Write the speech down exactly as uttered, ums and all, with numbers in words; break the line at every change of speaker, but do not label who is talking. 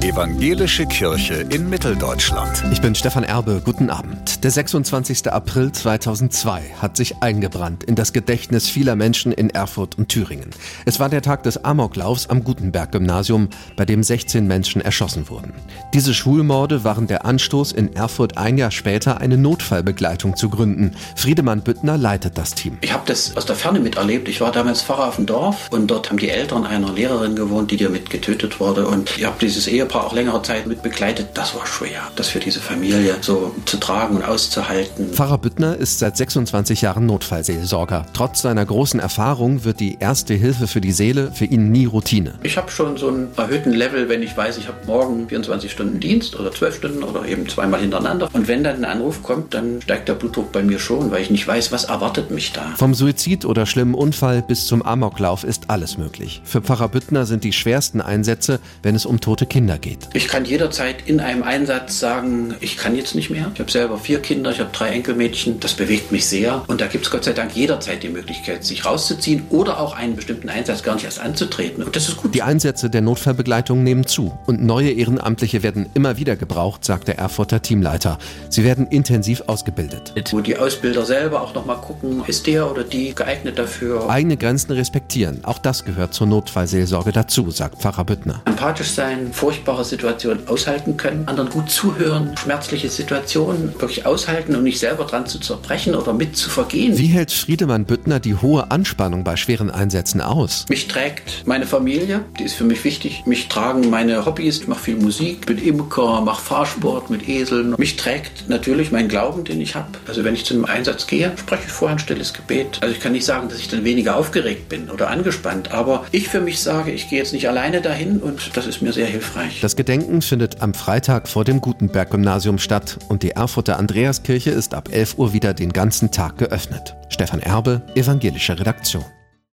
Evangelische Kirche in Mitteldeutschland.
Ich bin Stefan Erbe, guten Abend. Der sechsundzwanzigster April zweitausendzwei hat sich eingebrannt in das Gedächtnis vieler Menschen in Erfurt und Thüringen. Es war der Tag des Amoklaufs am Gutenberg-Gymnasium, bei dem sechzehn Menschen erschossen wurden. Diese Schulmorde waren der Anstoß, in Erfurt ein Jahr später eine Notfallbegleitung zu gründen. Friedemann Büttner leitet das Team.
Ich habe das aus der Ferne miterlebt. Ich war damals Pfarrer auf dem Dorf und dort haben die Eltern einer Lehrerin gewohnt, die damit getötet wurde. Und ich habe dieses Ehepaar auch längere Zeit mit begleitet. Das war schwer, das für diese Familie so zu tragen und auszuhalten.
Pfarrer Büttner ist seit sechsundzwanzig Jahren Notfallseelsorger. Trotz seiner großen Erfahrung wird die erste Hilfe für die Seele für ihn nie Routine.
Ich habe schon so einen erhöhten Level, wenn ich weiß, ich habe morgen vierundzwanzig Stunden Dienst oder zwölf Stunden oder eben zweimal hintereinander. Und wenn dann ein Anruf kommt, dann steigt der Blutdruck bei mir schon, weil ich nicht weiß, was erwartet mich da.
Vom Suizid oder schlimmen Unfall bis zum Amoklauf ist alles möglich. Für Pfarrer Büttner sind die schwersten Einsätze, wenn es um tote Kinder geht.
Ich kann jederzeit in einem Einsatz sagen, ich kann jetzt nicht mehr. Ich habe selber vier Kinder, ich habe drei Enkelmädchen. Das bewegt mich sehr. Und da gibt es Gott sei Dank jederzeit die Möglichkeit, sich rauszuziehen oder auch einen bestimmten Einsatz gar nicht erst anzutreten. Und das ist gut.
Die Einsätze der Notfallbegleitung nehmen zu. Und neue Ehrenamtliche werden immer wieder gebraucht, sagt der Erfurter Teamleiter. Sie werden intensiv ausgebildet.
Wo die Ausbilder selber auch nochmal gucken, ist der oder die geeignet dafür.
Eigene Grenzen respektieren. Auch das gehört zur Notfallseelsorge dazu, sagt Pfarrer Büttner.
Empathisch sein, furchtbare Situationen aushalten können, anderen gut zuhören, schmerzliche Situationen wirklich aushalten und nicht selber dran zu zerbrechen oder mit zu vergehen.
Wie hält Friedemann Büttner die hohe Anspannung bei schweren Einsätzen aus?
Mich trägt meine Familie, die ist für mich wichtig. Mich tragen meine Hobbys, ich mache viel Musik, bin Imker, mache Fahrsport mit Eseln. Mich trägt natürlich mein Glauben, den ich habe. Also wenn ich zu einem Einsatz gehe, spreche ich vorher ein stilles Gebet. Also ich kann nicht sagen, dass ich dann weniger aufgeregt bin oder angespannt, aber ich für mich sage, ich gehe jetzt nicht alleine dahin und das ist mir sehr hilfreich.
Das Gedenken findet am Freitag vor dem Gutenberg-Gymnasium statt und die Erfurter Andreaskirche ist ab elf Uhr wieder den ganzen Tag geöffnet. Stefan Erbe, Evangelische Redaktion.